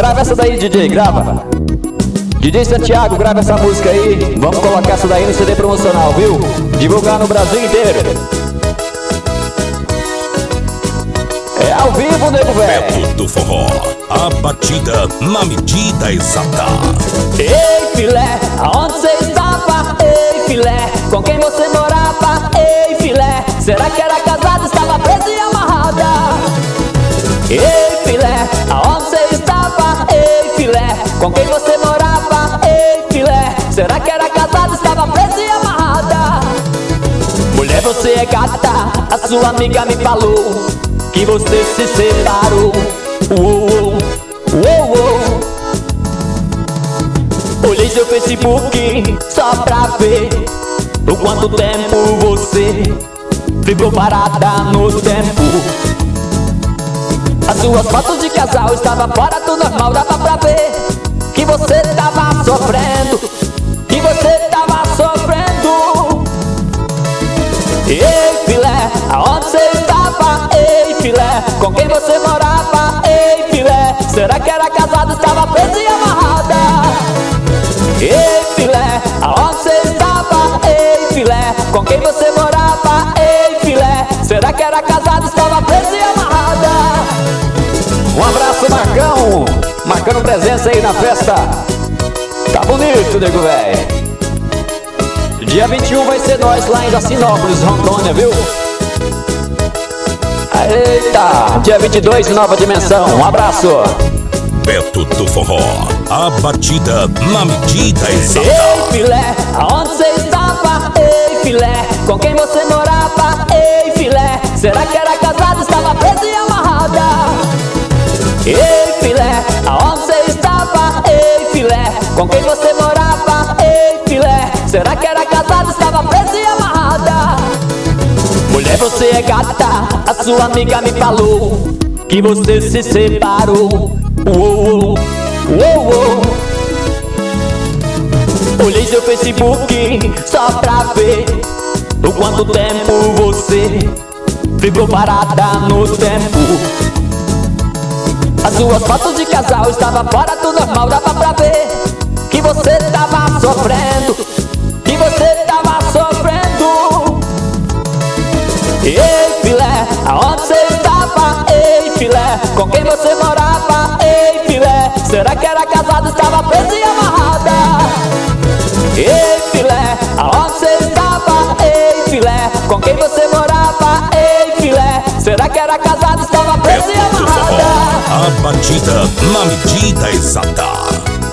Grava essa daí, DJ, grava. DJ Santiago, grava essa música aí. Vamos colocar essa daí no CD promocional, viu? Divulgar no Brasil inteiro. É ao vivo, nego velho. Beto do Forró, a batida na medida exata. Ei, filé, aonde você estava? Ei, filé, com quem você morava? Ei, filé, será que era casado, estava presa e amarrada? Ei, filé, aonde você estava? Ei, filé, com quem você morava? Ei, filé, será que era casado, estava presa e amarrada? Mulher, você é gata, a sua amiga me falou que você se separou. Uou, uou, uou. Olhei seu Facebook só pra ver o quanto tempo você ficou parada no tempo. As suas fotos de casal estavam fora do normal, dava pra ver que você tava sofrendo, que você tava sofrendo. Ei, filé, aonde você estava? Ei, filé, com quem você morava? Ei, filé, será que era casado, estava presa e amarrada? Ei, filé, aonde você estava? Ei, filé, com quem você morava? Ei, filé, será que era casado, estava presa e amarrada? Um abraço, Marcão, marcando presença aí na festa. Tá bonito, nego velho. Dia 21 vai ser nós lá em Jacinópolis, Rondônia, viu? Eita, dia 22, Nova Dimensão. Um abraço. Beto do Forró, a batida na medida exata. Ei, filé, aonde você estava? Ei, filé, com quem você morava? Ei, filé, será que era casado, estava presa e amarrada? Ei, filé, aonde você estava? Ei, filé, com quem você morava? Ei, filé, será que era casado, estava presa e amarrada? Mulher, você é gata, a sua amiga me falou que você se separou. Uou, uou, uou. Olhei seu Facebook só pra ver o quanto tempo você ficou parada no tempo. As suas fotos de casal estavam fora do normal, dava pra ver que você tava sofrendo, que você tava sofrendo. Ei, filé, aonde você estava? Ei, filé, com quem você morava? Ei, filé, será que era casado, estava presa e amarrada? Ei, filé, aonde você estava? Ei, filé, com quem você morava? Ei, filé, será que era casado, estava presa e Beto do Forró, amarrada? a batida na medida exata.